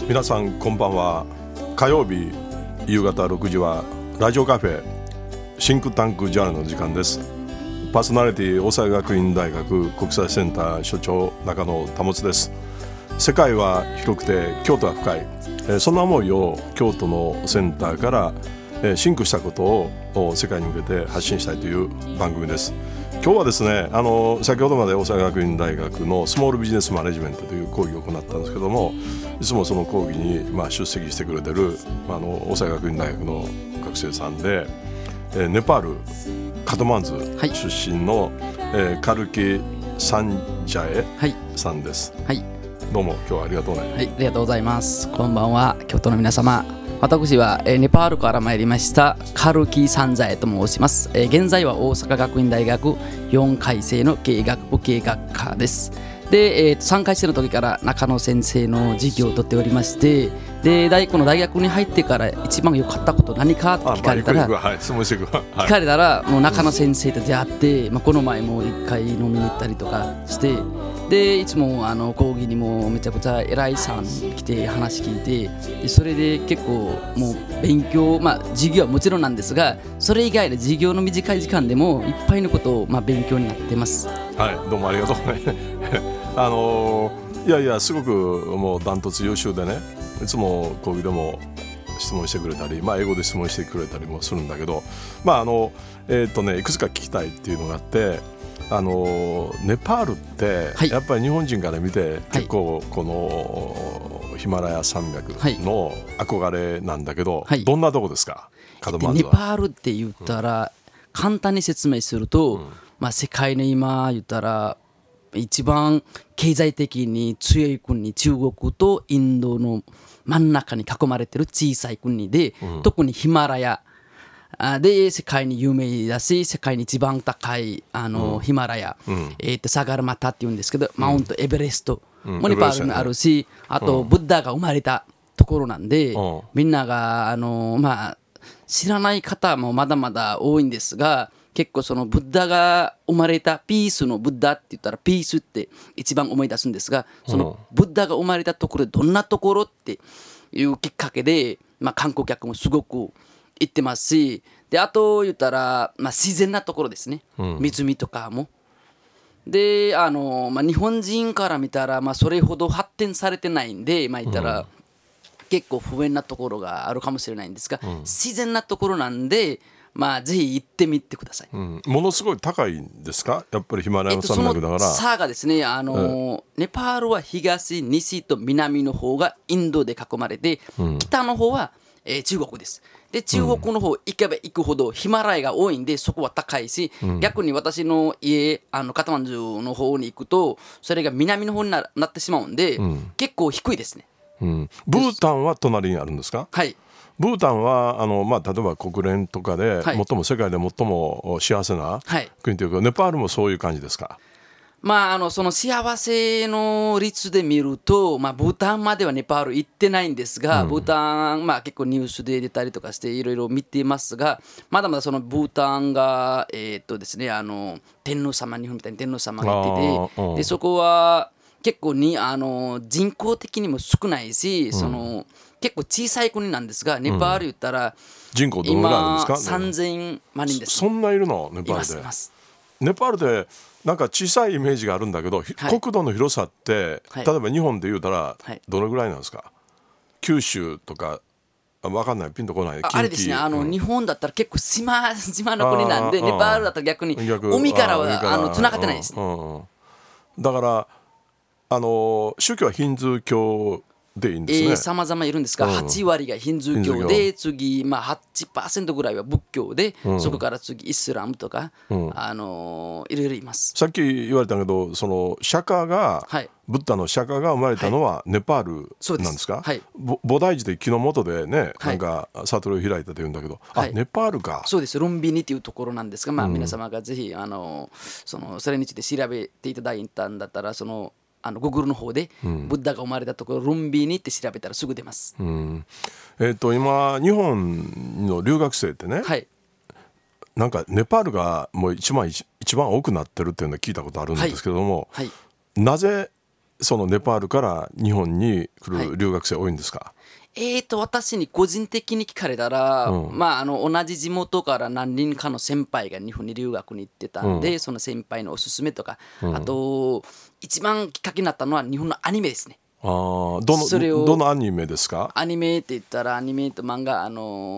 皆さんこんばんは。火曜日夕方6時はラジオカフェシンクタンクジャーナルの時間です。パーソナリティ大阪学院大学国際センター所長中野保です。世界は広くて京都は深い、そんな思いを京都のセンターからシンクしたことを世界に向けて発信したいという番組です。今日はですね、先ほどまで大阪学院大学のスモールビジネスマネジメントという講義を行ったんですけども、いつもその講義に出席してくれてる大阪学院大学の学生さんで、ネパールカトマンズ出身の、カルキ・サンジャエさんです、はい、どうも今日はありがとうね。 はい、ありがとうございます。こんばんは、京都の皆様。私はネパールから参りましたカルキ・サンジャエと申します。現在は大阪学院大学4回生の経営学部経営学科です。で、3回生の時から中野先生の授業を取っておりまして、でこの大学に入ってから一番良かったこと何かって聞かれたら、聞かれたらもう中野先生と出会って、この前も1回飲みに行ったりとかして、でいつも講義にもめちゃくちゃ偉いさん来て話聞いて、でそれで結構もう勉強、授業はもちろんなんですが、それ以外で授業の短い時間でもいっぱいのことを勉強になってます。 はい、どうもありがとうねいやすごくもうダントツ優秀でね、いつも講義でも質問してくれたり、英語で質問してくれたりもするんだけど、いくつか聞きたいっていうのがあって、ネパールってやっぱり日本人から見て結構このヒマラヤ山脈の憧れなんだけど、どんなとこですか？カトマンズは。 ネパールって言ったら、簡単に説明すると、世界の今言ったら一番経済的に強い国、中国とインドの真ん中に囲まれてる小さい国で、特にヒマラヤで世界に有名だし、世界に一番高いヒマラヤ、サガルマタっていうんですけど、マウントエベレストもネパールにあるし、あとブッダが生まれたところなんで、みんなが知らない方もまだまだ多いんですが、結構そのブッダが生まれたピースのブッダって言ったらピースって一番思い出すんですが、そのブッダが生まれたところでどんなところっていうきっかけで、観光客もすごく行ってますし、であと言ったら、自然なところですね、湖とかもで、日本人から見たら、それほど発展されてないんで、言ったら、結構不便なところがあるかもしれないんですが、自然なところなんで、ぜひ行ってみてください。 ものすごい高いんですか？やっぱりヒマラヤの山脈だから。 その差がですね、ネパールは東、西と南の方がインドで囲まれて、北の方は、中国です。で中国の方行けば行くほどヒマラヤが多いんで、そこは高いし、逆に私の家カトマンズの方に行くとそれが南の方に なってしまうんで、結構低いですね。 ブータンは隣にあるんですか？ はい。 ブータンは例えば国連とかで最も世界で最も幸せな国というか、ネパールもそういう感じですか？ その幸せの率で見ると、ブータンまではネパール行ってないんですが、ブータン、結構ニュースで出たりとかしていろいろ見てますが、まだまだそのブータンがですね、天皇様、日本みたいに天皇様がいてて、でそこは結構に人口的にも少ないし、その結構小さい国なんですが、ネパール言ったら、 人口どのぐらいあるんですか ？3000万人です。 そんないるの？ネパールで。 います。 ネパールでなんか小さいイメージがあるんだけど、国土の広さって、例えば日本で言うたらどのぐらいなんですか？九州とか分かんない、ピンとこない。 あれですね、日本だったら結構島の国なんで、ネパールだったら逆に海からは繋がってないですね。 だから宗教はヒンズー教でいいんですね。 様々いるんですが、8割がヒンズー教で、次、8% ぐらいは仏教で、そこから次イスラムとか、いろいろいます。 さっき言われたけど、その釈迦が、ブッダの釈迦が生まれたのはネパールなんですか？菩提寺で木の下でね、なんか悟りを開いたというんだけど、ネパールか。 そうです、ルンビニというところなんですが、皆様がぜひそれについて調べていただいたんだったら、Google の方でブッダが生まれたところ、ルンビニって調べたらすぐ出ます。 今日本の留学生ってね、なんかネパールがもう一番多くなってるっていうのを聞いたことあるんですけども、なぜそのネパールから日本に来る留学生多いんですか？ 私に個人的に聞かれたら、同じ地元から何人かの先輩が日本に留学に行ってたんで、その先輩のおすすめとか、あと一番きっかけになったのは日本のアニメですね。 どのアニメですか？ アニメって言ったらアニメと漫画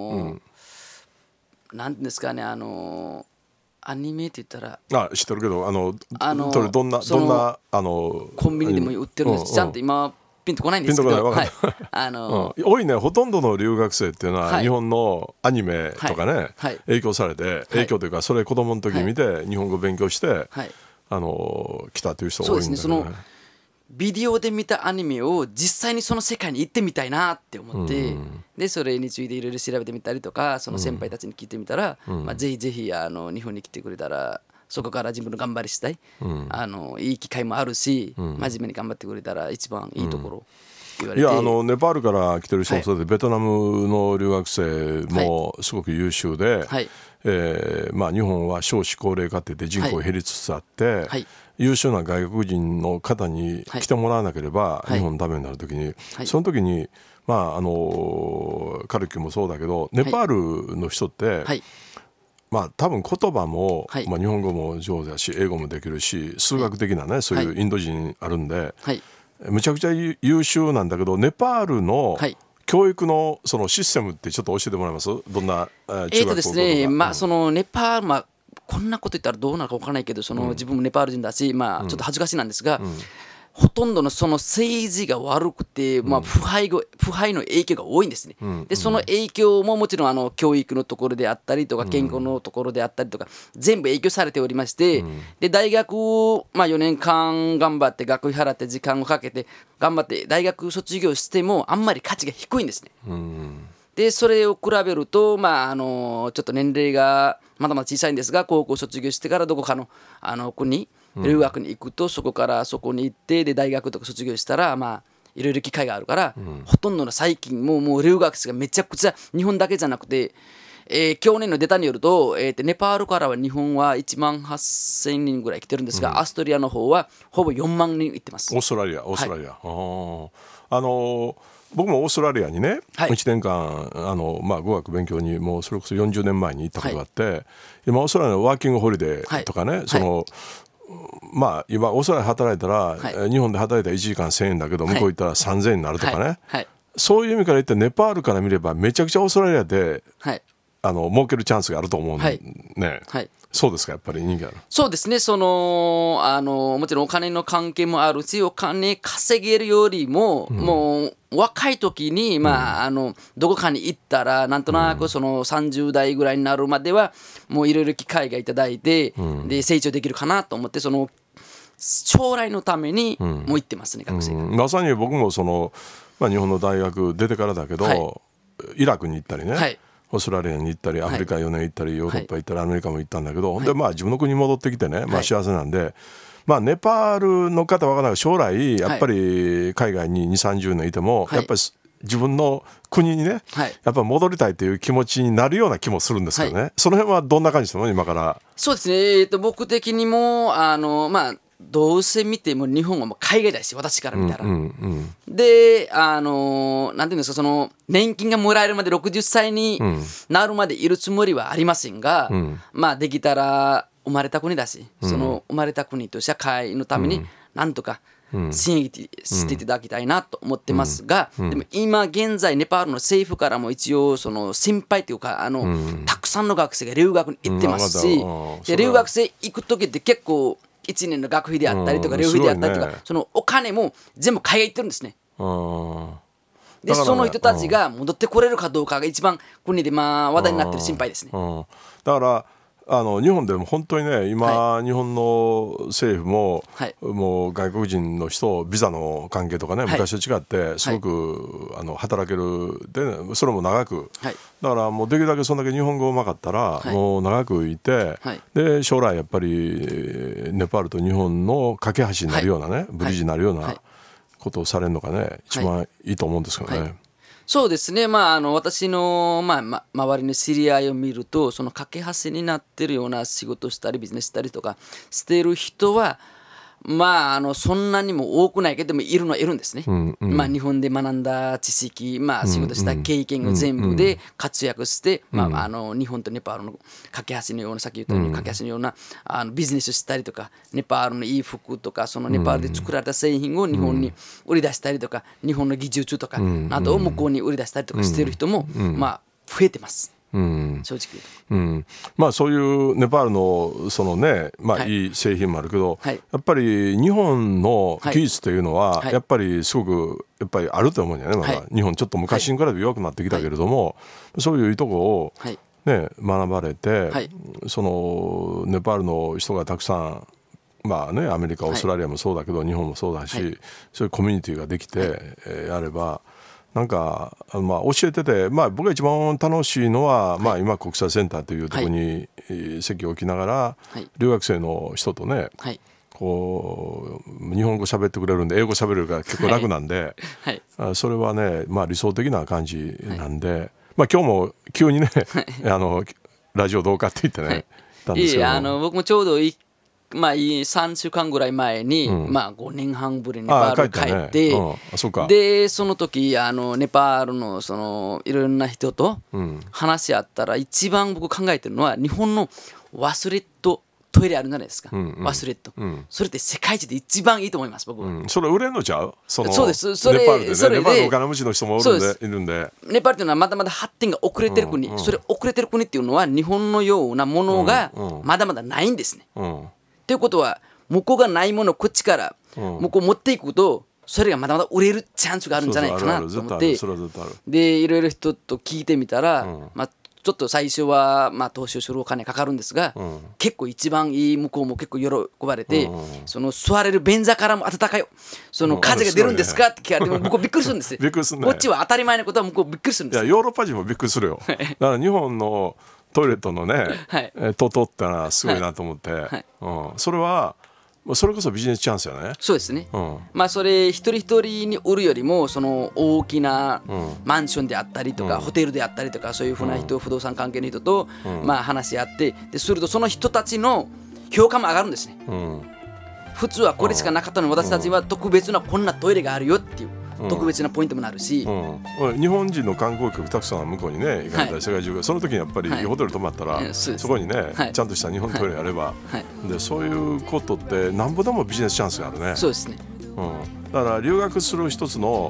なんていうんですかね、アニメって言ったら知ってるけどそれどんなコンビニでも売ってるんです。ちゃんと今ピンとこないんですけど、 多いね。ほとんどの留学生っていうのは日本のアニメとかね、影響されて、影響というかそれ子供の時に見て日本語勉強して来たという人多いんだよね。 そのビデオで見たアニメを実際にその世界に行ってみたいなって思って、でそれについていろいろ調べてみたりとか、その先輩たちに聞いてみたら、ぜひぜひ日本に来てくれたらそこから自分の頑張りしたい、いい機会もあるし、真面目に頑張ってくれたら一番いいところ言われて、 ネパールから来てる人もそうで、ベトナムの留学生もすごく優秀で、日本は少子高齢化って言って人口減りつつあって、優秀な外国人の方に来てもらわなければ日本のためになるときに、その時にカルキもそうだけどネパールの人って、多分言葉も、日本語も上手だし英語もできるし数学的なね、そういうインド人あるんで、むちゃくちゃ優秀なんだけど、ネパールの教育のそのシステムってちょっと教えてもらえます？どんな中学校とか。 ですね、そのネパール、こんなこと言ったらどうなるか分からないけど、自分もネパール人だし、ちょっと恥ずかしいなんですが、ほとんどのその政治が悪くて、腐敗の影響が多いんですね。でその影響ももちろん教育のところであったりとか健康のところであったりとか全部影響されておりまして、で大学を4年間頑張って学費払って時間をかけて頑張って大学卒業してもあんまり価値が低いんですね。でそれを比べると、ちょっと年齢がまだまだ小さいんですが、高校卒業してからどこかの国留学に行くと、そこからそこに行って、で大学とか卒業したらいろいろ機会があるから、ほとんどの最近もう留学生がめちゃくちゃ日本だけじゃなくて、去年のデータによると、ネパールからは日本は1万8000人ぐらい来てるんですが、アストリアの方はほぼ4万人行ってます。 オーストラリア、僕もオーストラリアにね、1年間語学勉強にもうそれこそ40年前に行ったことがあって、今オーストラリアのワーキングホリデーとかね、今オーストラリアで働いたら、日本で働いたら1時間1000円だけど、向こう行ったら3000円になるとかね、そういう意味から言ってネパールから見ればめちゃくちゃオーストラリアで、儲けるチャンスがあると思うんね。そうですか、やっぱり人気ある。 そうですね、もちろんお金の関係もあるし、お金稼げるよりも、もう若い時に、どこかに行ったらなんとなくその30代ぐらいになるまではもういろいろ機会がいただいて、で成長できるかなと思って、その将来のためにもう行ってますね、学生が。 まさに僕も日本の大学出てからだけど、イラクに行ったりね、オーストラリアに行ったりアフリカ4年行ったりヨーロッパ行ったりアメリカも行ったんだけど、で自分の国に戻ってきてね、幸せなんで、ネパールの方は分からないけど将来やっぱり海外に2、30年いても、やっぱり自分の国にね、やっぱ戻りたいという気持ちになるような気もするんですけどね、その辺はどんな感じですか今から。 そうですね、僕的にもどうせ見ても日本はもう海外だし、私から見たら、でなんていうんですか、その年金がもらえるまで60歳になるまでいるつもりはありませんが、できたら生まれた国だし、その生まれた国と社会のためになんとか支援していただきたいなと思ってますが、でも今現在ネパールの政府からも一応その心配というかたくさんの学生が留学に行ってますし、で留学生行く時って結構1年の学費であったりとか寮費であったりとか、そのお金も全部海外行ってるんですね。でその人たちが戻ってこれるかどうかが一番国で話題になってる心配ですね。 だから日本でも本当にね今、日本の政府も、もう外国人の人ビザの関係とかね、昔と違ってすごく働けるで、それも長く、だからもうできるだけそんだけ日本語うまかったら、もう長くいて、で将来やっぱりネパールと日本の架け橋になるようなね、ブリッジになるようなことをされるのがね、一番いいと思うんですけどね。 そうですね、私の、周りの知り合いを見ると、その架け橋になってるような仕事したりビジネスしたりとかしてる人は、 そんなにも多くないけどもいるのはいるんですね、日本で学んだ知識、仕事した経験を全部で活躍して、日本とネパールの架け橋のような、さっき言ったように架け橋のようなビジネスしたりとか、ネパールのいい服とかそのネパールで作られた製品を日本に売り出したりとか、日本の技術とかなどを向こうに売り出したりとかしている人も増えてます、正直言うと。 そういうネパールのそのね、いい製品もあるけど、やっぱり日本の技術というのはやっぱりすごくやっぱりあると思うんだよね、まだ。日本ちょっと昔に比べて弱くなってきたけれども、そういういいとこをね学ばれて、そのネパールの人がたくさんアメリカオーストラリアもそうだけど、日本もそうだし、そういうコミュニティができてやればなんか教えてて、僕が一番楽しいのは、今国際センターというところに席を置きながら、留学生の人とね、こう日本語喋ってくれるんで英語喋れるから結構楽なんで、それはね、理想的な感じなんで、今日も急にねラジオどうかって言ってね、たんですけど、 僕もちょうど3週間ぐらい前に、5年半ぶりにネパールに帰って、でその時ネパールのそのいろんな人と話し合ったら、一番僕考えてるのは日本の忘れトイレあるじゃないですか、忘れト、それって世界一で一番いいと思います僕は、 それ売れんのちゃう？ そうです。それネパールでね、ネパールのお金持ちの人もいるんで、 ネパールというのはまだまだ発展が遅れてる国、それ遅れてる国っていうのは日本のようなものがまだまだないんですね、ということは向こうがないものをこっちから向こう持っていくと、それがまだまだ売れるチャンスがあるんじゃないかなと思って、でいろいろ人と聞いてみたら、ちょっと最初は投資をするお金かかるんですが、結構一番いい、向こうも結構喜ばれて、その座れる便座からも温かいその風が出るんですかって聞かれても向こうびっくりするんですよ。 びっくりするね。 こっちは当たり前のことは向こうびっくりするんですよ。 いやヨーロッパ人もびっくりするよ。だから日本のトイレットのね、トトってのはすごいなと思って、それはそれこそビジネスチャンスよね。 そうですね、それ一人一人に売るよりも、その大きなマンションであったりとか、ホテルであったりとか、そういうふうな人、不動産関係の人と話し合って、でするとその人たちの評価も上がるんですね、普通はこれしかなかったのに、私たちは特別なこんなトイレがあるよっていう特別なポイントもなるし、 日本人の観光客たくさん向こうにね行かれたり、世界中がその時にやっぱりホテル泊まったら、そこにね、ちゃんとした日本トイレあれば、でそういうことってなんぼでもビジネスチャンスがあるね。 そうですね、 だから留学する一つの、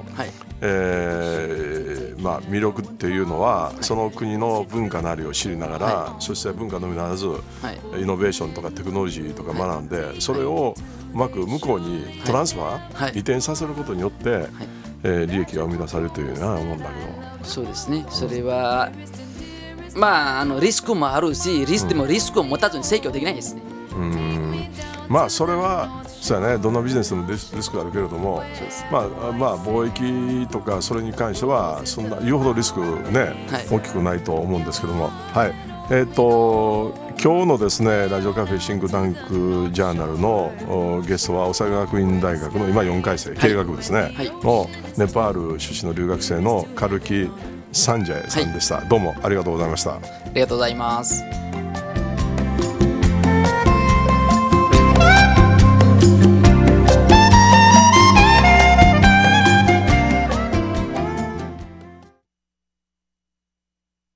魅力っていうのは、その国の文化なりを知りながら、そして文化のみならず、イノベーションとかテクノロジーとか学んで、それをうまく向こうにトランスファー、移転させることによって、利益が生み出されるというような思うんだけど。 そうですね、それはリスクもあるし、リスクを持たずに成長できないですね。 それはそうやね、どんなビジネスでもリスクがあるけれども、貿易とかそれに関してはそんな言うほどリスクね、大きくないと思うんですけども、今日のですねラジオカフェシンクタンクジャーナルのゲストは、大阪学院大学の今4回生、経営学部ですね、のネパール出身の留学生のカルキ・サンジャイさんでした。どうもありがとうございました。 ありがとうございます。